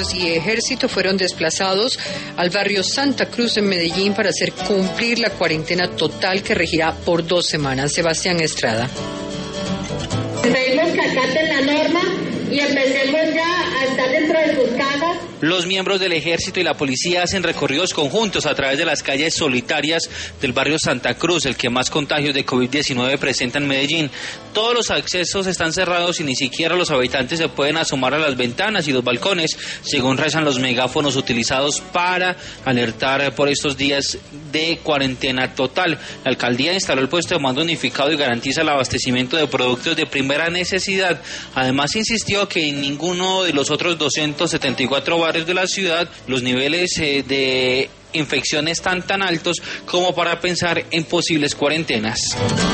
bomberos y ejército fueron desplazados al barrio Santa Cruz en Medellín para hacer cumplir la cuarentena total que regirá por 2 semanas. Sebastián Estrada. Pedimos que acaten la norma y empecemos ya a estar dentro de sus casas. Los miembros del ejército y la policía hacen recorridos conjuntos a través de las calles solitarias del barrio Santa Cruz, el que más contagios de COVID-19 presenta en Medellín. Todos los accesos están cerrados y ni siquiera los habitantes se pueden asomar a las ventanas y los balcones, según rezan los megáfonos utilizados para alertar por estos días de cuarentena total. La alcaldía instaló el puesto de mando unificado y garantiza el abastecimiento de productos de primera necesidad. Además, insistió que en ninguno de los otros 274 barrios de la ciudad los niveles de infección están tan altos como para pensar en posibles cuarentenas.